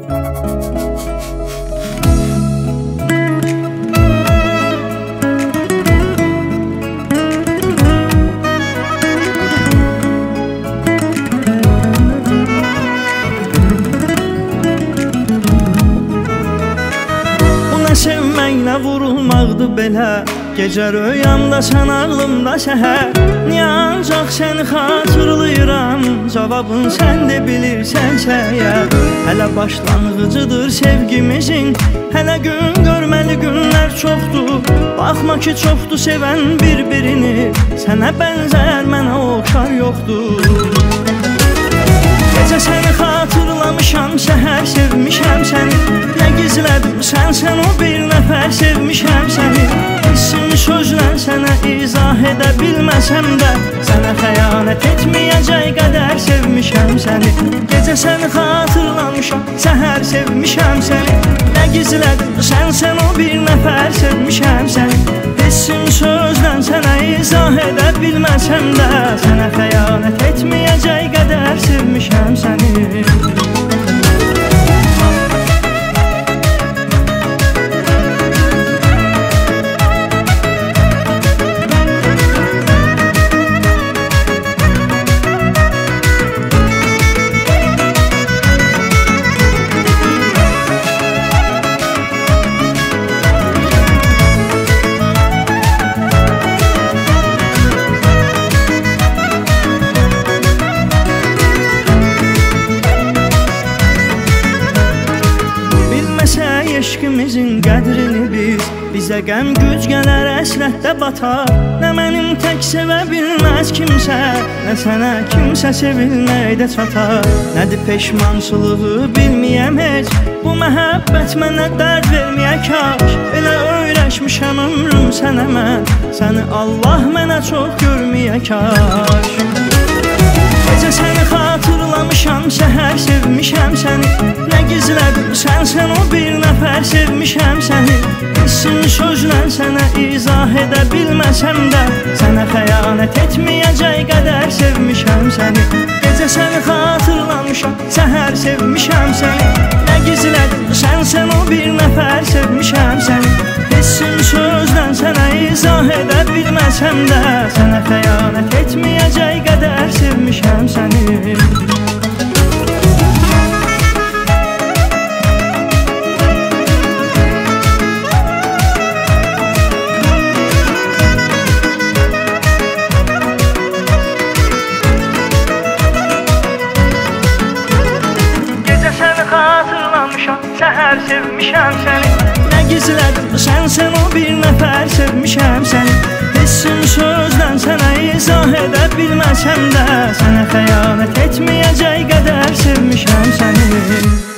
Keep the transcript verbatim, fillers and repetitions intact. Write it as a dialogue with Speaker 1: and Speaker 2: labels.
Speaker 1: Sevməklə vurulmaqdı belə, gecə röyamda sən ağlımda səhər. Niyə ancaq səni xatırlayıram, cavabın sən də bilirsənsə əgər. Hələ başlanğıcıdır sevgimizin, hələ gün görməli günlər çoxdur. Baxma ki çoxdur sevən bir-birini, sənə bənzər mənə oxşar yoxdur. Gecə səni xatırlamışam, səhər sevmişəm səni. Nə gizlədim sən, sən o bir nəfər sevmişəm səni. Hissimi sözlə sənə izah edə bilməsəm də, sənə xəyanət etməyəcək qədər sevmişəm səni. Gecə səni xatırlamışam, səhər sevmişəm səni. Nə gizlədim sən, sən o bir nəfər sevmişəm səni. Hissimi sözlə sənə izah edə bilməsəm də, sənə xəyanət etməyəcək qədər sevmişəm səni. Eşqimizin qədrini biz, bizə qəm güc gələr, əsrətdə batar. Nə mənim tək sevə bilməz kimsə, nə sənə kimsə sevilməkdə çatar. Nədir peşmançılığı bilməyəm heç, bu məhəbbət mənə dərd verməyə kaş. Elə öyrəşmişəm ömrüm sənə mən, səni Allah mənə çox görməyə kaş. Gecə səni xatırlamışam, səhər sevmişəm səni. Nə gizlədim sən, sən o bir nəfər sevmişəm səni. Hissimi sözlə sənə izah edə bilməsəm də, sənə xəyanət etməyəcək qədər sevmişəm səni. Gecə səni xatırlamışam, səhər sevmişəm səni. Nə gizlədim sən, sən o bir nəfər sevmişəm səni. Hissimi sözlə sənə izah edə bilməsəm də, sənə xəyanət etməyəcək qədər sevmişəm səni. Səhər sevmişəm səni. Nə gizlədim sən, sən o bir nəfər sevmişəm səni. Hissim sözlə sənə izah edə bilməsəm də, sənə xəyanət etməyəcək qədər sevmişəm səni.